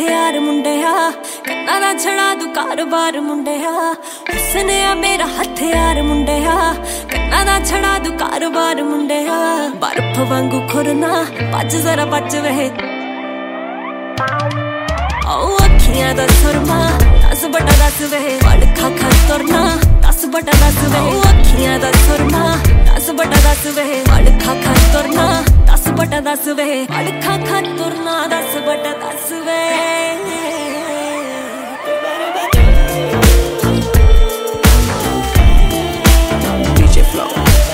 हथियार मुंडिया, कन्ना दा छड़ा दू कारोबार मुंडिया। हुस्न आ मेरा हथियार मुंडिया, कन्ना दा छड़ा दू कारोबार मुंडिया। बर्फ वांगू खुरना बच जरा बच वे, अखियां दा सुरमा 10 बटा 10 वे। वड़ खा खा तुरना 10 बटा 10 वे। अखियां दा सुरमा 10 बटा 10 वे। वड़ खा खा तुरना 10 बटा 10 वे। वड़ खा खा तुरना 10 बटा 10 वे। DJ Flow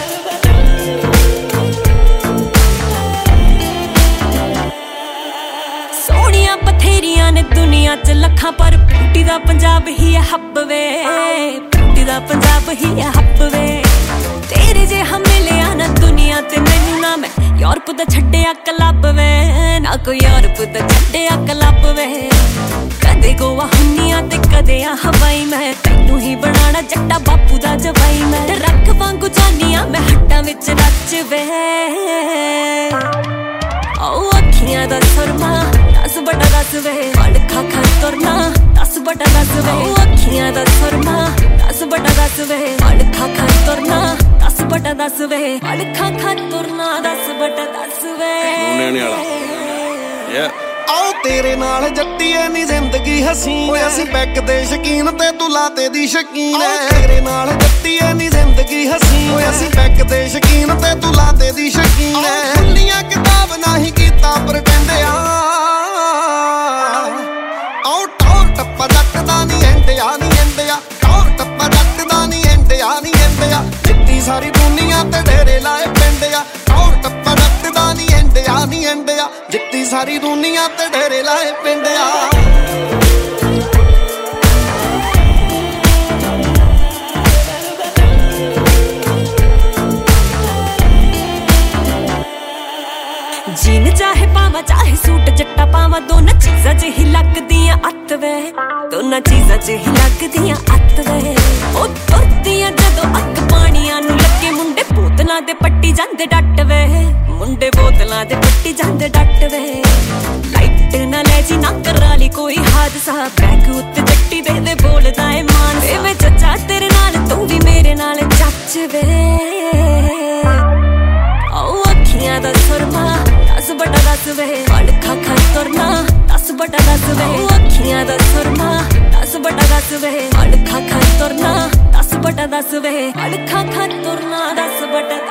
सोनिया बथेरियां ने दुनिया च लखां, पर ब्यूटी दा पंजाब ही है हब वे। ब्यूटी दा पंजाब ही है हब वे। तेरे जे हम मिले ना दुनिया ते मैनू ना मैं यूरोप दा छड्डिया क्लब वे, ना कोई यूरोप दा छड्डिया क्लब वे। कदे गोवा हुन्निया ते कदे आ हवाई, मैं तैनू ही बनाना जट्टा बापू दा जवाई। मैं रख वांगू जानिया मैं हट्टां विच नच वे। अखियां दा सुरमा 10 बटा 10 वे। वड़ खा खा तुरना 10 बटा 10 वे। अखियां दा सुरमा 10 बटा 10 वे। वड़ खा खा तुरना 10 बटा 10 वे। वड़ खा खा तुरना 10 बटा 10 वे। आओ तेरे नाल जट्टीए नी जिंदगी हसीन, असीं पैक दे शकीन ते तू लाते दी शकीन। तेरे नाल जट्टीए नी जिंदगी हसीन, असीं पैक दे शकीन ते तू लाते दी शकीन। खुल्लियां किताब नहीं कीता पर कहंदे आ, आओ टौर टप्पा जट दा नी एंडिया नी एंडिया। टौर टप्पा जट दा नी एंडिया नी एंडिया। जित्ती सारी दुनिया ते डेरे लाए पिंडिया। टौर टप्पा जट दा नी एंडिया नी एंडिया। जित्ती सारी दुनिया ते डेरे लाए पिंडिया। जीन चाहे पावा चाहे सूट जट्टा पावा, दोनों चीजां च ही लगदियां अत्त वे। दोनों चीजां च ही लगदियां अत्त वे। ओ तुरदियां जदों अग पानियां नू लगे, मुंडे बोतलां दे पट्टी जांदे डट वे। मुंडे बोतलां दे पट्टी जांदे डट वे। लाइट ना ले जी ना करा ली कोई हादसा, बैग उत्ते जट्टी दे बोलदा ए मान। वे चचा तेरे नाल तू भी मेरे नाल चच वे। अखियां दा सुरमा 10 बटा 10 वे। वड़ खा खा तुरना 10 बटा 10 वे। अखियां दा सुरमा 10 बटा 10 वे। वड़ खा खा तुरना 10 बटा 10 वे। वड़ खा खा तुरना 10 बटा